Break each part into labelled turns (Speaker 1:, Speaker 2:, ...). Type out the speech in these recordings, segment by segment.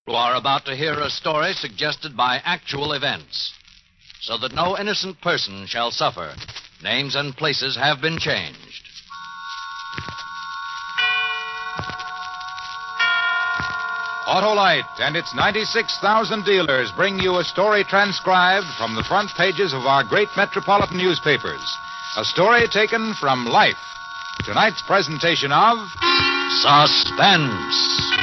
Speaker 1: who are about to hear a story suggested by actual events. So that no innocent person shall suffer, names and places have been changed.
Speaker 2: Autolite and its 96,000 dealers bring you a story transcribed from the front pages of our great metropolitan newspapers. A story taken from life. Tonight's presentation of...
Speaker 1: Suspense.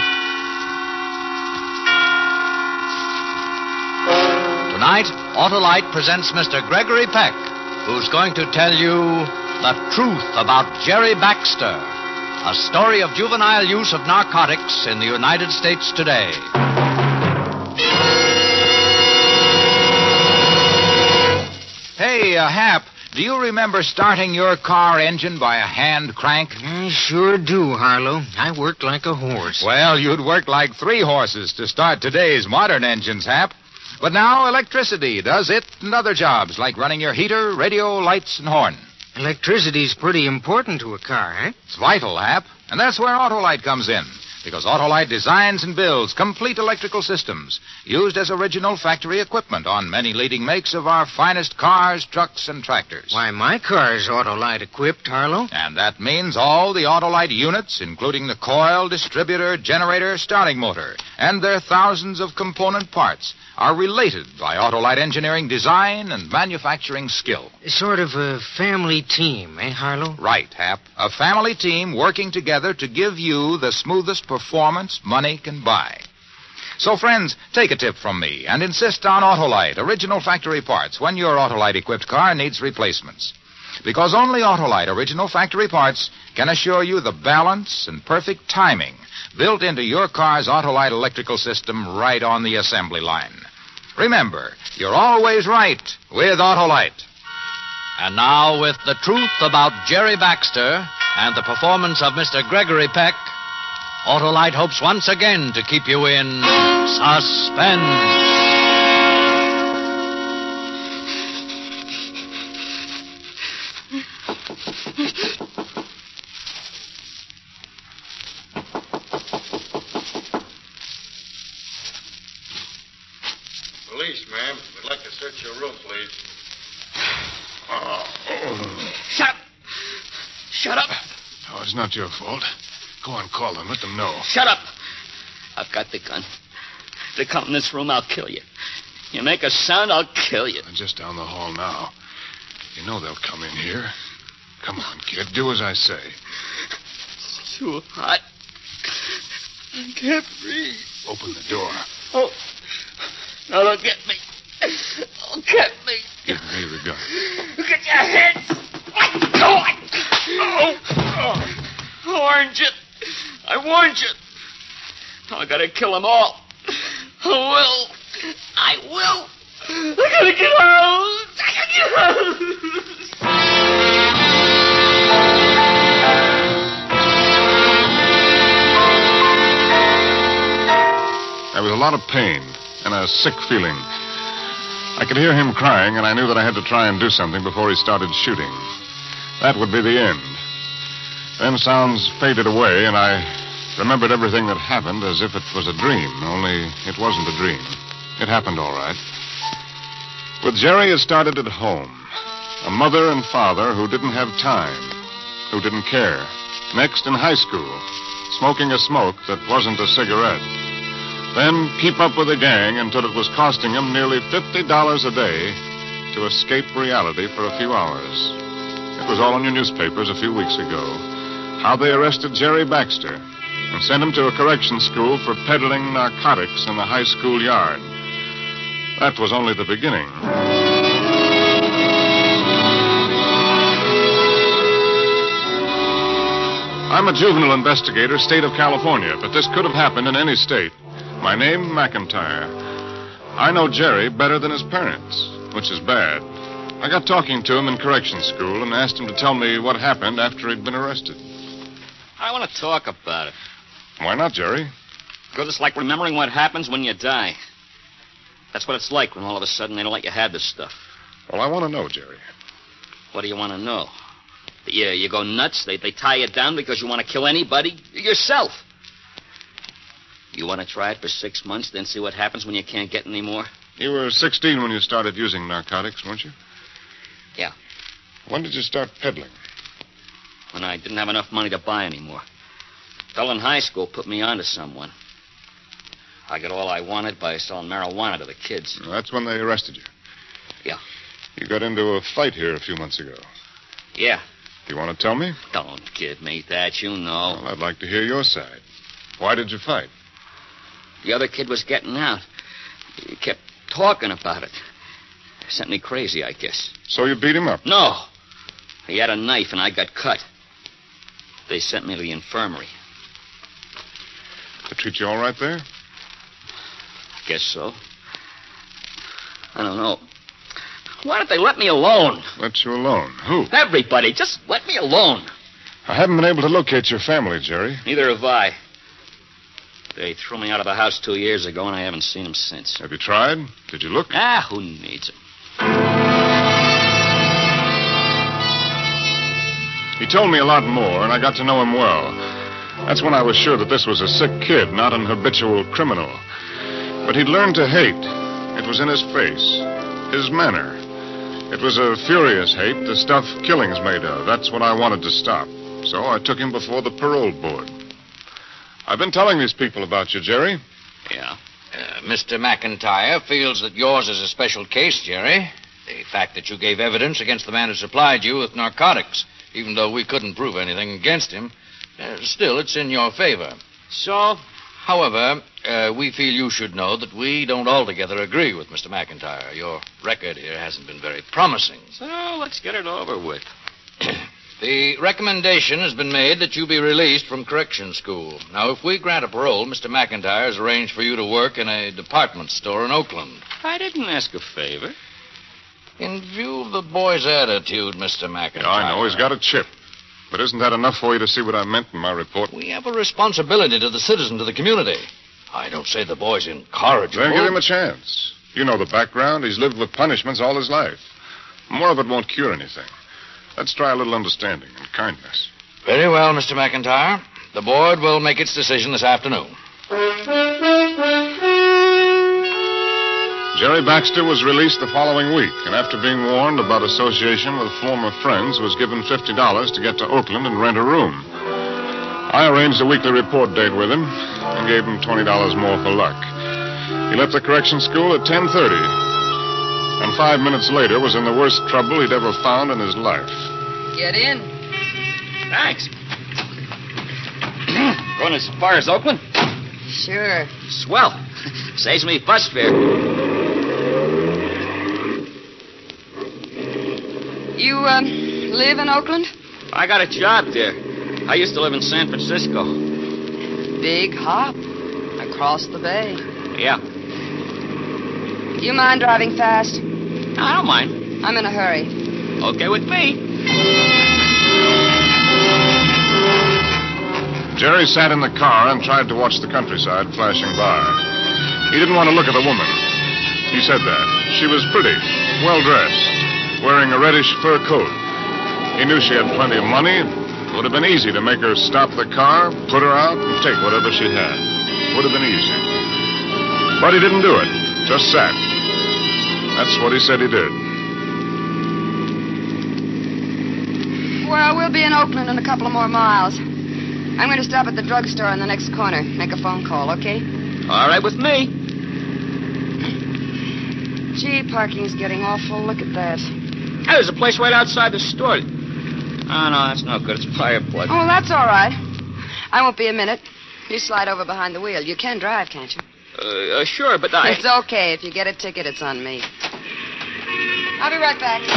Speaker 1: Tonight, Autolite presents Mr. Gregory Peck, who's going to tell you the truth about Jerry Baxter, a story of juvenile use of narcotics in the United States today.
Speaker 2: Hey, Hap, do you remember starting your car engine by a hand crank?
Speaker 3: I sure do, Harlow. I worked like a horse.
Speaker 2: Well, you'd work like 3 horses to start today's modern engines, Hap. But now electricity does it and other jobs, like running your heater, radio, lights, and horn.
Speaker 3: Electricity's pretty important to a car, eh?
Speaker 2: It's vital, Hap. And that's where Autolite comes in. Because Autolite designs and builds complete electrical systems used as original factory equipment on many leading makes of our finest cars, trucks, and tractors.
Speaker 3: Why, my car's Autolite equipped, Harlow.
Speaker 2: And that means all the Autolite units, including the coil, distributor, generator, starting motor, and their thousands of component parts, are related by Autolite engineering design and manufacturing skill.
Speaker 3: Sort of a family team, eh, Harlow?
Speaker 2: Right, Hap. A family team working together to give you the smoothest performance money can buy. So, friends, take a tip from me and insist on Autolite, original factory parts, when your Autolite-equipped car needs replacements. Because only Autolite original factory parts can assure you the balance and perfect timing built into your car's Autolite electrical system right on the assembly line. Remember, you're always right with Autolite.
Speaker 1: And now, with the truth about Jerry Baxter and the performance of Mr. Gregory Peck, Autolite hopes once again to keep you in suspense.
Speaker 4: Police, ma'am. We'd like to search your room, please.
Speaker 5: Shut up! Shut up!
Speaker 4: Oh, it's not your fault. Go on, call them. Let them know.
Speaker 5: Shut up! I've got the gun. If they come in this room, I'll kill you. You make a sound, I'll kill you.
Speaker 4: I'm just down the hall now. You know they'll come in here. Come on, kid. Do as I say.
Speaker 5: It's too hot. I can't breathe.
Speaker 4: Open the door.
Speaker 5: Oh. No, don't get me. Don't get me.
Speaker 4: Give me the gun.
Speaker 5: Get your hands. I warned you. I warned you. I gotta kill them all. I will. I gotta get out. I gotta get out.
Speaker 4: There was a lot of pain and a sick feeling. I could hear him crying, and I knew that I had to try and do something before he started shooting. That would be the end. Then sounds faded away, and I remembered everything that happened as if it was a dream, only it wasn't a dream. It happened all right. With Jerry, it started at home. A mother and father who didn't have time, who didn't care. Next, in high school, smoking a smoke that wasn't a cigarette. Then keep up with a gang until it was costing him nearly $50 a day to escape reality for a few hours. It was all in your newspapers a few weeks ago. How they arrested Jerry Baxter and sent him to a correction school for peddling narcotics in the high school yard. That was only the beginning. I'm a juvenile investigator, state of California, but this could have happened in any state. My name, McIntyre. I know Jerry better than his parents, which is bad. I got talking to him in correction school and asked him to tell me what happened after he'd been arrested.
Speaker 5: I want to talk about it.
Speaker 4: Why not, Jerry?
Speaker 5: Because it's like remembering what happens when you die. That's what it's like when all of a sudden they don't let you have this stuff.
Speaker 4: Well, I want to know, Jerry.
Speaker 5: What do you want to know? That you go nuts? They tie you down because you want to kill anybody? Yourself. You You want to try it for 6 months, then see what happens when you can't get any more?
Speaker 4: You were 16 when you started using narcotics, weren't you?
Speaker 5: Yeah.
Speaker 4: When did you start peddling?
Speaker 5: When I didn't have enough money to buy anymore. A fellow in high school put me on to someone. I got all I wanted by selling marijuana to the kids.
Speaker 4: That's when they arrested you.
Speaker 5: Yeah.
Speaker 4: You got into a fight here a few months ago.
Speaker 5: Yeah.
Speaker 4: Do you want to tell me?
Speaker 5: Don't kid me that, you know.
Speaker 4: Well, I'd like to hear your side. Why did you fight?
Speaker 5: The other kid was getting out. He kept talking about it. Sent me crazy, I guess.
Speaker 4: So you beat him up?
Speaker 5: No. He had a knife and I got cut. They sent me to the infirmary.
Speaker 4: They treat you all right there?
Speaker 5: Guess so. I don't know. Why don't they let me alone?
Speaker 4: Let you alone? Who?
Speaker 5: Everybody, just let me alone.
Speaker 4: I haven't been able to locate your family, Jerry.
Speaker 5: Neither have I. They threw me out of the house 2 years ago, and I haven't seen them since.
Speaker 4: Have you tried? Did you look?
Speaker 5: Who needs them?
Speaker 4: He told me a lot more, and I got to know him well. That's when I was sure that this was a sick kid, not an habitual criminal. But he'd learned to hate. It was in his face, his manner. It was a furious hate, the stuff killing's made of. That's what I wanted to stop. So I took him before the parole board. I've been telling these people about you, Jerry.
Speaker 5: Yeah?
Speaker 3: Mr. McIntyre feels that yours is a special case, Jerry. The fact that you gave evidence against the man who supplied you with narcotics, even though we couldn't prove anything against him, still, it's in your favor.
Speaker 5: So?
Speaker 3: However, we feel you should know that we don't altogether agree with Mr. McIntyre. Your record here hasn't been very promising.
Speaker 5: So let's get it over with.
Speaker 3: The recommendation has been made that you be released from correction school. Now, if we grant a parole, Mr. McIntyre has arranged for you to work in a department store in Oakland.
Speaker 5: I didn't ask a favor.
Speaker 3: In view of the boy's attitude, Mr. McIntyre...
Speaker 4: Yeah, I know. He's got a chip. But isn't that enough for you to see what I meant in my report?
Speaker 3: We have a responsibility to the citizens of the community. I don't say the boy's incorrigible.
Speaker 4: Then give him a chance. You know the background. He's lived with punishments all his life. More of it won't cure anything. Let's try a little understanding and kindness.
Speaker 3: Very well, Mr. McIntyre. The board will make its decision this afternoon.
Speaker 4: Jerry Baxter was released the following week, and after being warned about association with former friends, was given $50 to get to Oakland and rent a room. I arranged a weekly report date with him and gave him $20 more for luck. He left the correction school at 10:30, and 5 minutes later was in the worst trouble he'd ever found in his life.
Speaker 6: Get in.
Speaker 5: Thanks. Going as far as Oakland?
Speaker 6: Sure.
Speaker 5: Swell. Saves me bus fare.
Speaker 6: You, live in Oakland?
Speaker 5: I got a job there. I used to live in San Francisco.
Speaker 6: Big hop. Across the bay.
Speaker 5: Yeah.
Speaker 6: Do you mind driving fast?
Speaker 5: I don't mind.
Speaker 6: I'm in a hurry.
Speaker 5: Okay with me.
Speaker 4: Jerry sat in the car and tried to watch the countryside flashing by. He didn't want to look at the woman. He said that. She was pretty, well-dressed, wearing a reddish fur coat. He knew she had plenty of money. It would have been easy to make her stop the car, put her out, and take whatever she had. Would have been easy. But he didn't do it. Just sat. That's what he said he did.
Speaker 6: Well, we'll be in Oakland in a couple of more miles. I'm going to stop at the drugstore on the next corner. Make a phone call, okay?
Speaker 5: All right with me.
Speaker 6: Gee, parking's getting awful. Look at that.
Speaker 5: Hey, there's a place right outside the store. Oh, no, that's no good. It's a fire plug.
Speaker 6: Oh, that's all right. I won't be a minute. You slide over behind the wheel. You can drive, can't you?
Speaker 5: Sure, but I...
Speaker 6: It's okay. If you get a ticket, it's on me. I'll be right back.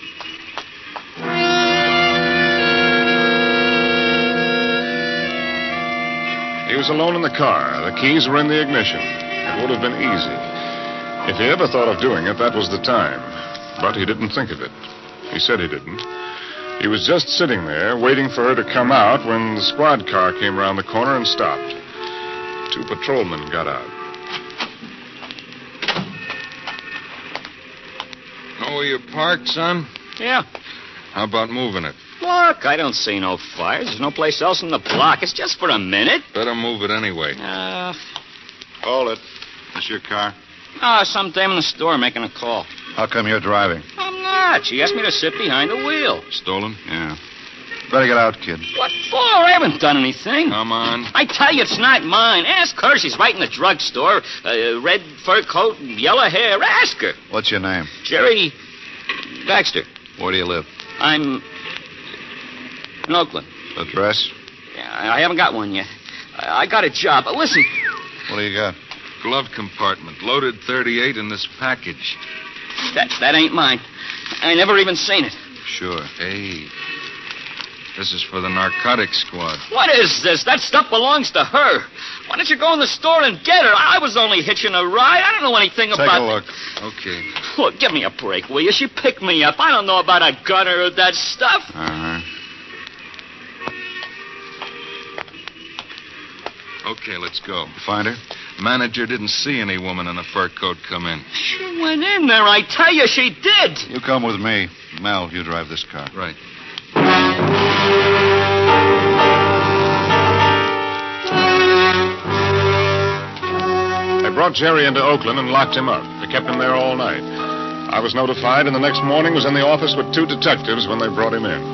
Speaker 4: He was alone in the car. The keys were in the ignition. It would have been easy. If he ever thought of doing it, that was the time. But he didn't think of it. He said he didn't. He was just sitting there, waiting for her to come out when the squad car came around the corner and stopped. 2 patrolmen got out.
Speaker 7: Know where you're parked, son?
Speaker 5: Yeah.
Speaker 7: How about moving it?
Speaker 5: Look, I don't see no fires. There's no place else in the block. It's just for a minute.
Speaker 7: Better move it anyway.
Speaker 8: Hold it. This your car?
Speaker 5: Some dame in the store making a call.
Speaker 8: How come you're driving?
Speaker 5: I'm not. She asked me to sit behind the wheel.
Speaker 8: Stolen? Yeah. Better get out, kid.
Speaker 5: What for? I haven't done anything.
Speaker 7: Come on.
Speaker 5: I tell you, it's not mine. Ask her. She's right in the drugstore. Red fur coat and yellow hair. Ask her.
Speaker 8: What's your name?
Speaker 5: Jerry Baxter.
Speaker 8: Where do you live?
Speaker 5: I'm in Oakland.
Speaker 8: Address?
Speaker 5: Yeah, I haven't got one yet. I got a job. But listen.
Speaker 8: What do you got?
Speaker 7: Glove compartment. Loaded 38 in this package.
Speaker 5: That ain't mine. I never even seen it.
Speaker 8: Sure.
Speaker 7: Hey. This is for the narcotics squad.
Speaker 5: What is this? That stuff belongs to her. Why don't you go in the store and get her? I was only hitching a ride. I don't know anything about...
Speaker 8: Take a look.
Speaker 7: Okay.
Speaker 5: Look, give me a break, will you? She picked me up. I don't know about a gun or that stuff.
Speaker 8: Uh-huh.
Speaker 7: Okay, let's go.
Speaker 8: You find her?
Speaker 7: Manager didn't see any woman in a fur coat come in.
Speaker 5: She went in there. I tell you, she did.
Speaker 8: You come with me. Mel, you drive this car.
Speaker 7: Right.
Speaker 4: They brought Jerry into Oakland and locked him up. They kept him there all night. I was notified, and the next morning was in the office with 2 detectives when they brought him in.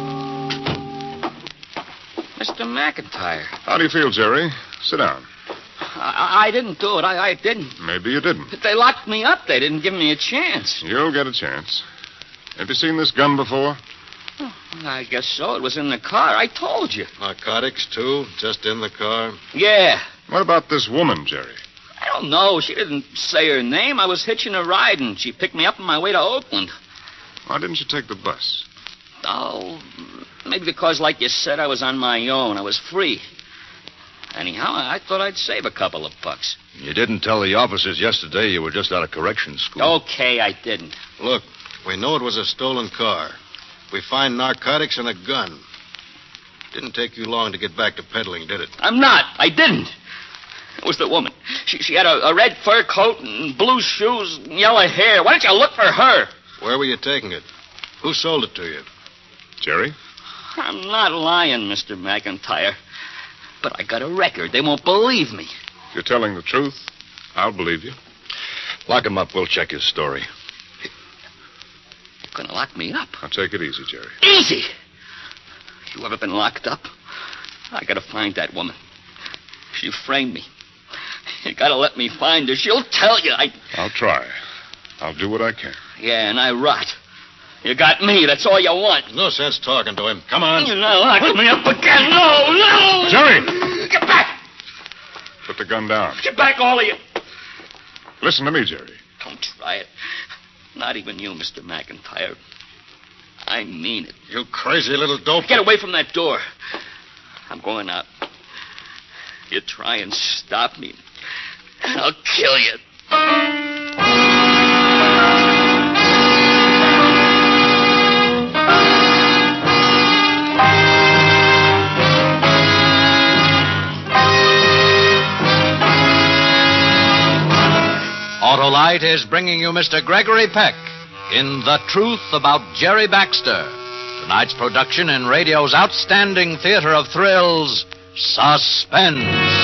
Speaker 5: Mr. McIntyre.
Speaker 4: How do you feel, Jerry? Sit down.
Speaker 5: I didn't do it. I didn't.
Speaker 4: Maybe you didn't.
Speaker 5: They locked me up. They didn't give me a chance.
Speaker 4: You'll get a chance. Have you seen this gun before?
Speaker 5: I guess so. It was in the car. I told you.
Speaker 8: Narcotics, too? Just in the car?
Speaker 5: Yeah.
Speaker 4: What about this woman, Jerry?
Speaker 5: I don't know. She didn't say her name. I was hitching a ride, and she picked me up on my way to Oakland.
Speaker 4: Why didn't you take the bus?
Speaker 5: Oh, maybe because, like you said, I was on my own. I was free. Anyhow, I thought I'd save a couple of bucks.
Speaker 9: You didn't tell the officers yesterday you were just out of corrections school.
Speaker 5: Okay, I didn't.
Speaker 8: Look, we know it was a stolen car. We find narcotics and a gun. Didn't take you long to get back to peddling, did it?
Speaker 5: I'm not. I didn't. It was the woman. She had a red fur coat and blue shoes and yellow hair. Why don't you look for her?
Speaker 8: Where were you taking it? Who sold it to you?
Speaker 4: Jerry?
Speaker 5: I'm not lying, Mr. McIntyre. But I got a record. They won't believe me.
Speaker 4: If you're telling the truth, I'll believe you.
Speaker 9: Lock him up. We'll check his story.
Speaker 5: You're going to lock me up?
Speaker 4: Now, take it easy, Jerry.
Speaker 5: Easy? You ever been locked up? I got to find that woman. She framed me. You got to let me find her. She'll tell you.
Speaker 4: I'll try. I'll do what I can.
Speaker 5: Yeah, and I rot. You got me. That's all you want.
Speaker 8: No sense talking to him. Come on.
Speaker 5: You're not locking me up again. No.
Speaker 4: Jerry!
Speaker 5: Get back.
Speaker 4: Put the gun down.
Speaker 5: Get back, all of you.
Speaker 4: Listen to me, Jerry.
Speaker 5: Don't try it. Not even you, Mr. McIntyre. I mean it.
Speaker 8: You crazy little dope.
Speaker 5: Get away from that door. I'm going out. You try and stop me, and I'll kill you.
Speaker 1: Autolite is bringing you Mr. Gregory Peck in The Truth About Jerry Baxter. Tonight's production in radio's outstanding theater of thrills, Suspense.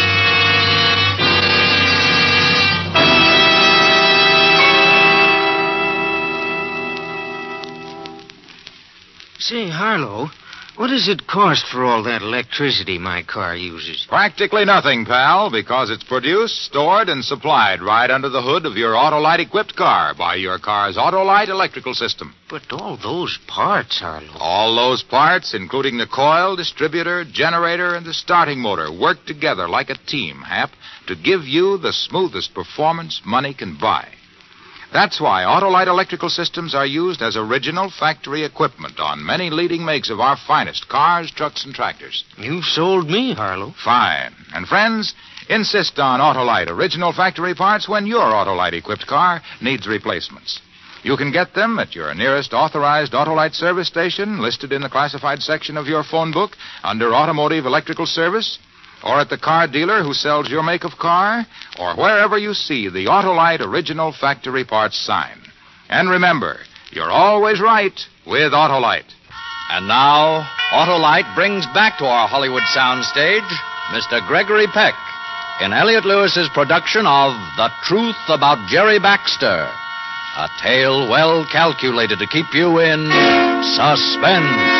Speaker 10: Say, Harlow, what does it cost for all that electricity my car uses?
Speaker 2: Practically nothing, pal, because it's produced, stored, and supplied right under the hood of your Autolite-equipped car by your car's Autolite electrical system.
Speaker 10: But all those parts, Harlow.
Speaker 2: All those parts, including the coil, distributor, generator, and the starting motor, work together like a team, Hap, to give you the smoothest performance money can buy. That's why Autolite electrical systems are used as original factory equipment on many leading makes of our finest cars, trucks, and tractors.
Speaker 10: You've sold me, Harlow.
Speaker 2: Fine. And friends, insist on Autolite original factory parts when your Autolite-equipped car needs replacements. You can get them at your nearest authorized Autolite service station, listed in the classified section of your phone book under Automotive Electrical Service, or at the car dealer who sells your make of car, or wherever you see the Autolite original factory parts sign. And remember, you're always right with Autolite.
Speaker 1: And now, Autolite brings back to our Hollywood soundstage Mr. Gregory Peck in Elliot Lewis's production of The Truth About Jerry Baxter, a tale well calculated to keep you in suspense.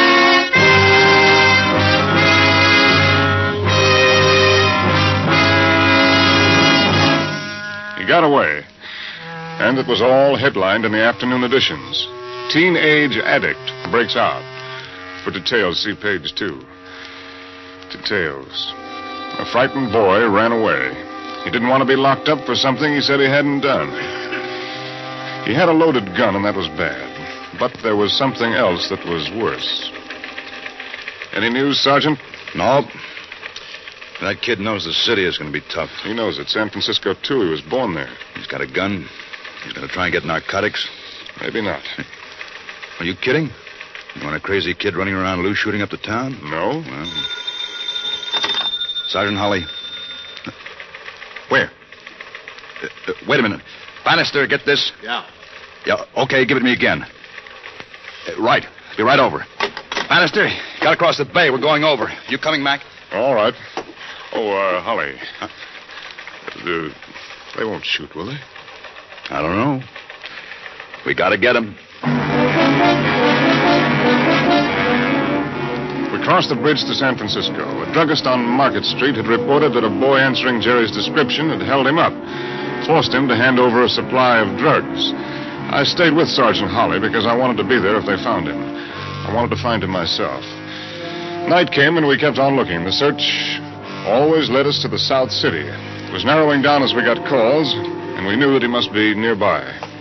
Speaker 4: He got away, and it was all headlined in the afternoon editions. Teenage addict breaks out. For details, see page 2. Details. A frightened boy ran away. He didn't want to be locked up for something he said he hadn't done. He had a loaded gun, and that was bad. But there was something else that was worse. Any news, Sergeant?
Speaker 9: No. That kid knows the city is going to be tough.
Speaker 4: He knows it. San Francisco, too. He was born there.
Speaker 9: He's got a gun. He's going to try and get narcotics.
Speaker 4: Maybe not.
Speaker 9: Are you kidding? You want a crazy kid running around loose shooting up the town?
Speaker 4: No.
Speaker 9: Well, Sergeant Holly. Where? Wait a minute. Bannister, get this?
Speaker 8: Yeah.
Speaker 9: Yeah, okay, give it to me again. Right. Be right over. Bannister, got across the bay. We're going over. You coming, Mac?
Speaker 4: All right. Oh, Holly. Huh? They won't shoot, will they?
Speaker 9: I don't know. We got to get them.
Speaker 4: We crossed the bridge to San Francisco. A druggist on Market Street had reported that a boy answering Jerry's description had held him up, forced him to hand over a supply of drugs. I stayed with Sergeant Holly because I wanted to be there if they found him. I wanted to find him myself. Night came and we kept on looking. The search always led us to the South City. It was narrowing down as we got calls, and we knew that he must be nearby.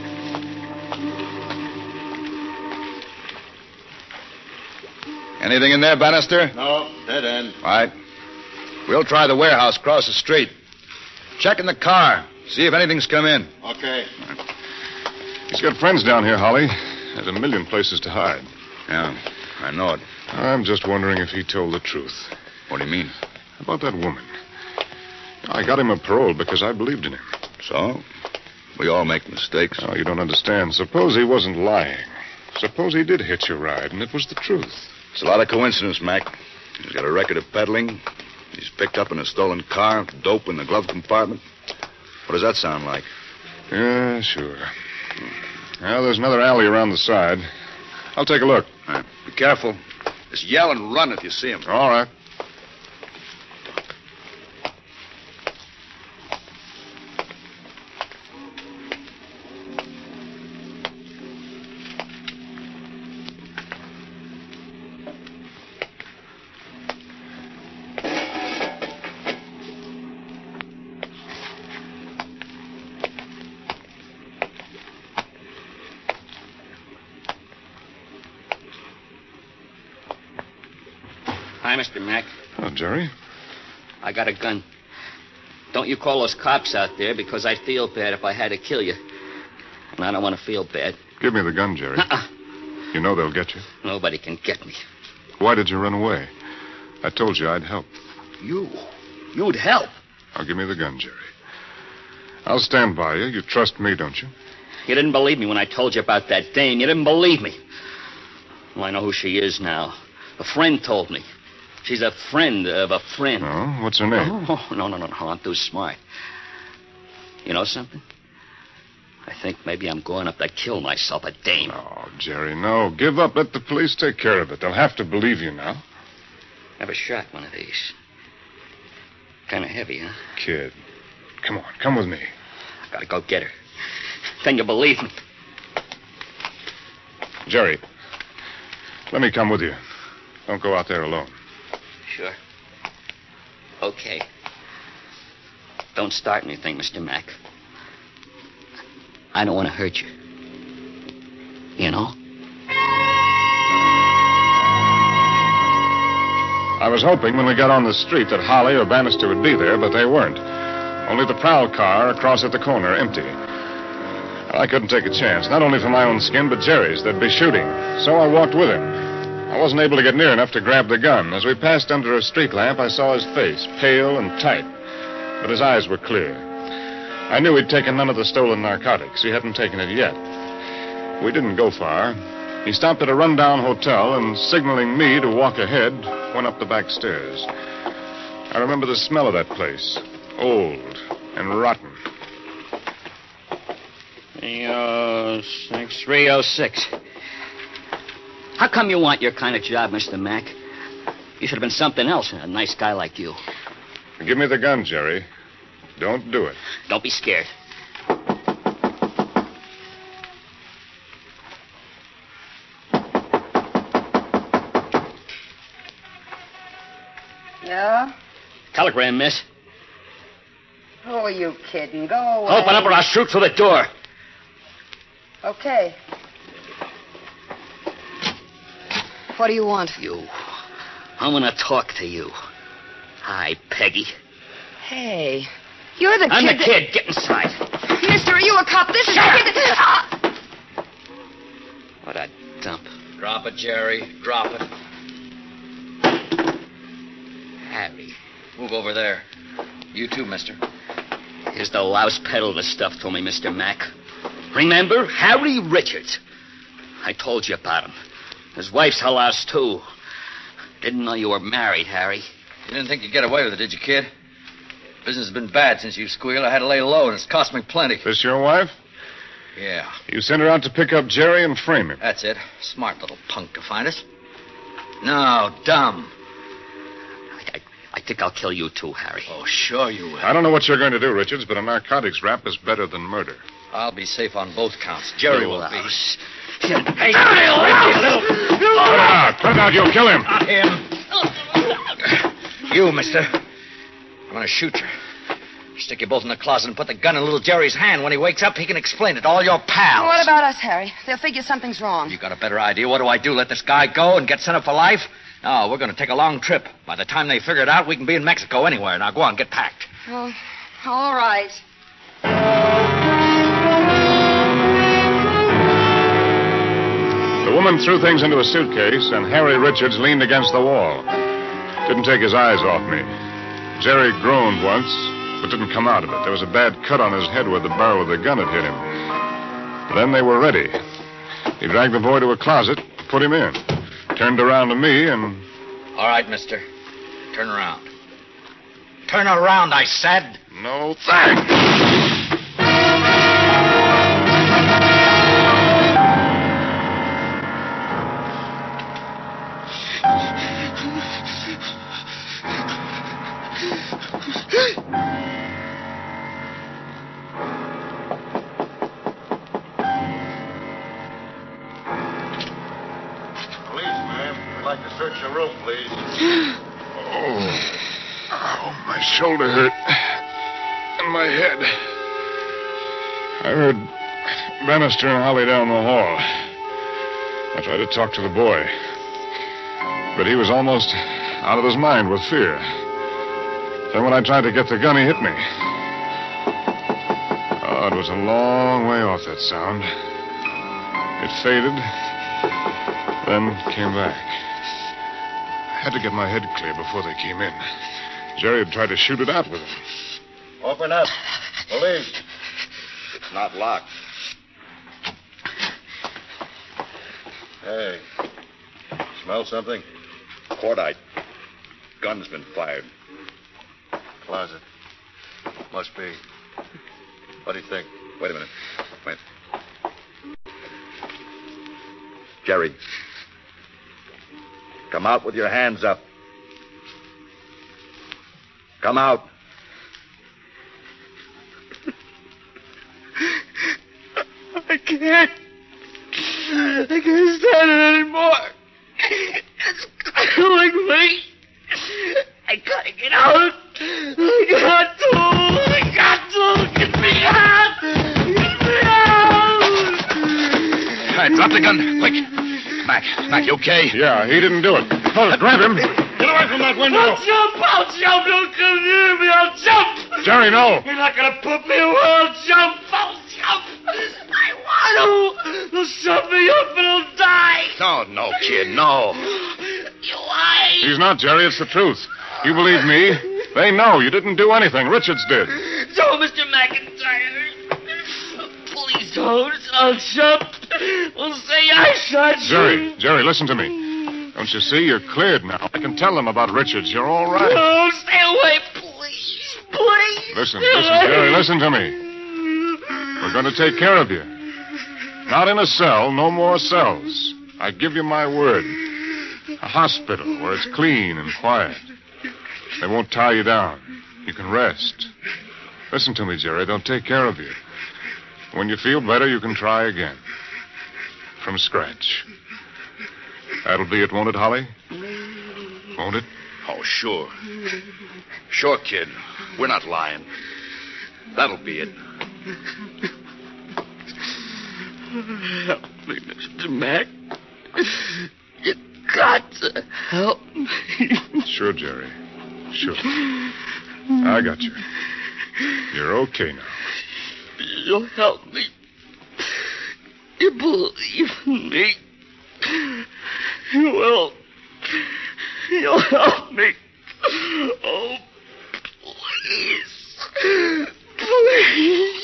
Speaker 9: Anything in there, Bannister?
Speaker 8: No, dead end.
Speaker 9: All right. We'll try the warehouse across the street. Check in the car. See if anything's come in.
Speaker 8: Okay.
Speaker 4: He's got friends down here, Holly. There's a million places to hide.
Speaker 9: Yeah, I know it.
Speaker 4: I'm just wondering if he told the truth.
Speaker 9: What do you mean?
Speaker 4: About that woman. I got him a parole because I believed in him.
Speaker 9: So? We all make mistakes.
Speaker 4: Oh, you don't understand. Suppose he wasn't lying. Suppose he did hitch a ride and it was the truth.
Speaker 9: It's a lot of coincidence, Mac. He's got a record of peddling. He's picked up in a stolen car, dope in the glove compartment. What does that sound like?
Speaker 4: Yeah, sure. Well, there's another alley around the side. I'll take a look.
Speaker 9: All right. Be careful. Just yell and run if you see him.
Speaker 4: All right.
Speaker 5: Hi, Mr. Mack.
Speaker 4: Oh, Jerry.
Speaker 5: I got a gun. Don't you call those cops out there because I'd feel bad if I had to kill you. And I don't want to feel bad.
Speaker 4: Give me the gun, Jerry. You know they'll get you.
Speaker 5: Nobody can get me.
Speaker 4: Why did you run away? I told you I'd help.
Speaker 5: You'd help?
Speaker 4: Now, give me the gun, Jerry. I'll stand by you. You trust me, don't you?
Speaker 5: You didn't believe me when I told you about that dame. You didn't believe me. Well, I know who she is now. A friend told me. She's a friend of a friend.
Speaker 4: Oh, what's her name?
Speaker 5: Oh, no. I'm too smart. You know something? I think maybe I'm going up to kill myself, a dame.
Speaker 4: Oh, Jerry, no. Give up. Let the police take care of it. They'll have to believe you now.
Speaker 5: Never shot one of these. Kind of heavy, huh?
Speaker 4: Kid, come on. Come with me.
Speaker 5: I gotta go get her. Then you believe me.
Speaker 4: Jerry, let me come with you. Don't go out there alone.
Speaker 5: Sure. Okay. Don't start anything, Mr. Mack. I don't want to hurt you. You know?
Speaker 4: I was hoping when we got on the street that Holly or Bannister would be there, but they weren't. Only the prowl car across at the corner, empty. I couldn't take a chance, not only for my own skin, but Jerry's. They'd be shooting. So I walked with him. I wasn't able to get near enough to grab the gun. As we passed under a street lamp, I saw his face, pale and tight. But his eyes were clear. I knew he'd taken none of the stolen narcotics. He hadn't taken it yet. We didn't go far. He stopped at a rundown hotel and, signaling me to walk ahead, went up the back stairs. I remember the smell of that place. Old and rotten.
Speaker 5: 306. How come you want your kind of job, Mr. Mack? You should have been something else, a nice guy like you.
Speaker 4: Give me the gun, Jerry. Don't do it.
Speaker 5: Don't be scared.
Speaker 6: Yeah?
Speaker 5: Telegram, miss.
Speaker 6: Who are you kidding? Go away.
Speaker 5: Open up or I'll shoot through the door.
Speaker 6: Okay. What do you want?
Speaker 5: You. I want to talk to you. Hi, Peggy.
Speaker 6: Hey, you're the
Speaker 5: I'm
Speaker 6: kid.
Speaker 5: the kid. Get inside.
Speaker 6: Mister, are you a cop? This is the kid that...
Speaker 5: What a dump.
Speaker 3: Drop it, Jerry. Drop it.
Speaker 5: Harry.
Speaker 3: Move over there. You too, mister.
Speaker 5: Here's the louse peddled the stuff to me, Mr. Mack. Remember? Harry Richards. I told you about him. His wife's a louse, too. Didn't know you were married, Harry.
Speaker 3: You didn't think you'd get away with it, did you, kid? Business has been bad since you squealed. I had to lay low, and it's cost me plenty.
Speaker 4: This your wife?
Speaker 3: Yeah.
Speaker 4: You sent her out to pick up Jerry and frame him.
Speaker 3: That's it. Smart little punk to find us. No, dumb.
Speaker 5: I think I'll kill you, too, Harry.
Speaker 3: Oh, sure you will.
Speaker 4: I don't know what you're going to do, Richards, but a narcotics rap is better than murder.
Speaker 3: I'll be safe on both counts. Jerry will be.
Speaker 5: Hey,
Speaker 3: Cut it out.
Speaker 4: You'll kill him.
Speaker 3: Not him. You, mister. I'm going to shoot you. Stick you both in the closet and put the gun in little Jerry's hand. When he wakes up, he can explain it to all your pals.
Speaker 6: What about us, Harry? They'll figure something's wrong.
Speaker 3: You got a better idea? What do I do? Let this guy go and get sent up for life? No, we're going to take a long trip. By the time they figure it out, we can be in Mexico anywhere. Now, go on, get packed.
Speaker 6: Oh, all right.
Speaker 4: The woman threw things into a suitcase, and Harry Richards leaned against the wall. Didn't take his eyes off me. Jerry groaned once, but didn't come out of it. There was a bad cut on his head where the barrel of the gun had hit him. Then they were ready. He dragged the boy to a closet, put him in. Turned around to me and...
Speaker 3: All right, mister. Turn around. Turn around, I said.
Speaker 4: No thanks.
Speaker 8: Search your room, please.
Speaker 4: Oh, my shoulder hurt. And my head. I heard Bannister and Holly down the hall. I tried to talk to the boy. But he was almost out of his mind with fear. Then when I tried to get the gun, he hit me. Oh, it was a long way off, that sound. It faded, then came back. I had to get my head clear before they came in. Jerry had tried to shoot it out with him.
Speaker 8: Open up. Police.
Speaker 9: It's not locked.
Speaker 8: Hey. Smell something?
Speaker 9: Cordite. Gun's been fired.
Speaker 8: Closet. Must be. What do you think?
Speaker 9: Wait a minute. Wait. Jerry. Come out with your hands up. Come out.
Speaker 5: I can't stand it anymore. It's killing me. I gotta get out. I got to. Get me out. Get me out.
Speaker 2: All right, drop the gun. Quick. Mac, you okay?
Speaker 4: Yeah, he didn't do it. Oh, grab him.
Speaker 8: Get away from that window.
Speaker 5: I'll jump. Don't come near me. I'll jump.
Speaker 4: Jerry, no.
Speaker 5: You're not gonna put me away. I'll jump. I want to. They'll shut me up and I'll die.
Speaker 2: No, kid, no.
Speaker 5: You lie.
Speaker 4: He's not, Jerry. It's the truth. You believe me? They know you didn't do anything. Richards did.
Speaker 5: Don't, Mr. McIntyre. Please don't. I'll jump. We'll say I shot you.
Speaker 4: Jerry, listen to me. Don't you see? You're cleared now. I can tell them about Richards. You're all right.
Speaker 5: No, stay away, please. Please.
Speaker 4: Listen, Jerry, listen to me. We're going to take care of you. Not in a cell, no more cells. I give you my word. A hospital where it's clean and quiet. They won't tie you down. You can rest. Listen to me, Jerry. They'll take care of you. When you feel better, you can try again. From scratch. That'll be it, won't it, Holly? Won't it?
Speaker 9: Oh, sure. Sure, kid. We're not lying. That'll be it.
Speaker 5: Help me, Mr. Mac. You got to help me.
Speaker 4: Sure, Jerry. Sure. I got you. You're okay now.
Speaker 5: You'll help me. You believe in me. You will. You'll help me. Oh, please. Please.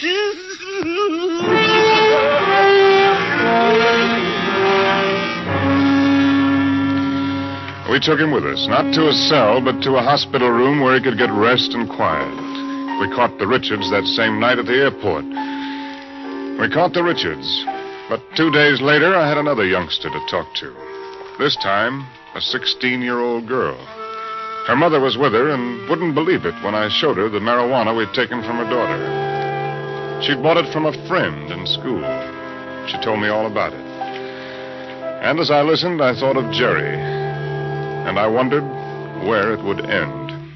Speaker 4: We took him with us, not to a cell, but to a hospital room where he could get rest and quiet. We caught the Richards that same night at the airport. We caught the Richards, but 2 days later, I had another youngster to talk to. This time, a 16-year-old girl. Her mother was with her and wouldn't believe it when I showed her the marijuana we'd taken from her daughter. She'd bought it from a friend in school. She told me all about it. And as I listened, I thought of Jerry. And I wondered where it would end.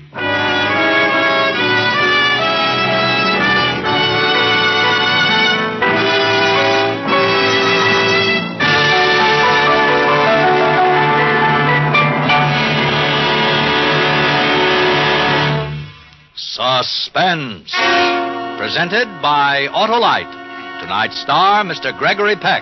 Speaker 1: Suspense. Presented by Autolite. Tonight's star, Mr. Gregory Peck.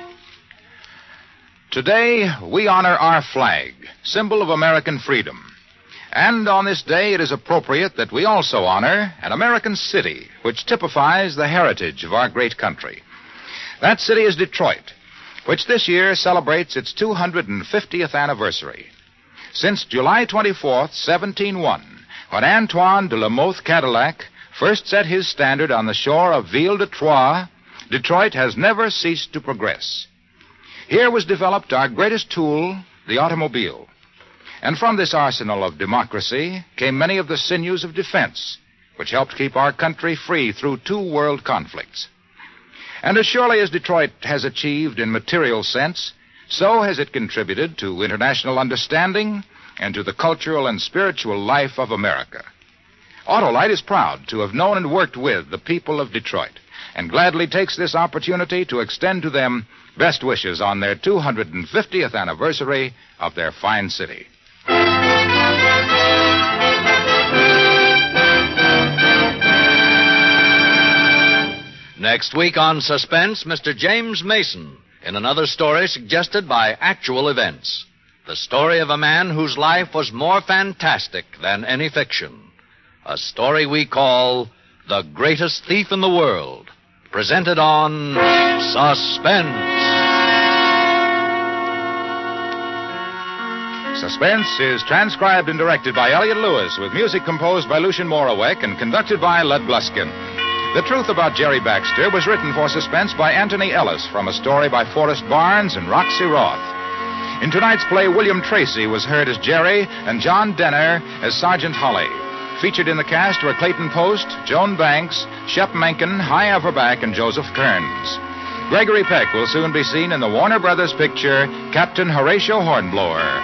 Speaker 2: Today, we honor our flag, symbol of American freedom. And on this day, it is appropriate that we also honor an American city, which typifies the heritage of our great country. That city is Detroit, which this year celebrates its 250th anniversary. Since July 24th, 1701, when Antoine de la Mothe Cadillac first set his standard on the shore of Ville de Troyes, Detroit has never ceased to progress. Here was developed our greatest tool, the automobile. And from this arsenal of democracy came many of the sinews of defense, which helped keep our country free through 2 world conflicts. And as surely as Detroit has achieved in material sense, so has it contributed to international understanding and to the cultural and spiritual life of America. Autolite is proud to have known and worked with the people of Detroit, and gladly takes this opportunity to extend to them best wishes on their 250th anniversary of their fine city.
Speaker 1: Next week on Suspense, Mr. James Mason, in another story suggested by actual events. The story of a man whose life was more fantastic than any fiction. A story we call The Greatest Thief in the World. Presented on Suspense.
Speaker 2: Suspense is transcribed and directed by Elliott Lewis, with music composed by Lucien Moraweck and conducted by Led Bluskin. The Truth About Jerry Baxter was written for Suspense by Anthony Ellis from a story by Forrest Barnes and Roxy Roth. In tonight's play, William Tracy was heard as Jerry and John Denner as Sergeant Holly. Featured in the cast were Clayton Post, Joan Banks, Shep Menken, Hy Averback, and Joseph Kearns. Gregory Peck will soon be seen in the Warner Brothers picture Captain Horatio Hornblower.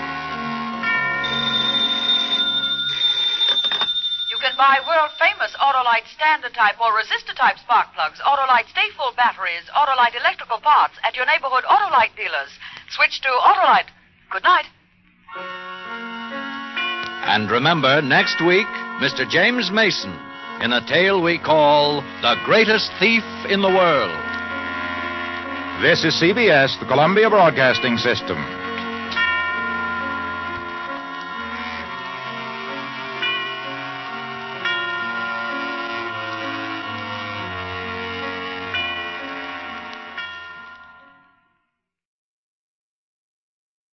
Speaker 11: You can buy world-famous Autolite standard-type or resistor-type spark plugs, Autolite stay-full batteries, Autolite electrical parts at your neighborhood Autolite dealers. Switch to Autolite. Good night.
Speaker 1: And remember, next week, Mr. James Mason, in a tale we call The Greatest Thief in the World.
Speaker 2: This is CBS, the Columbia Broadcasting System.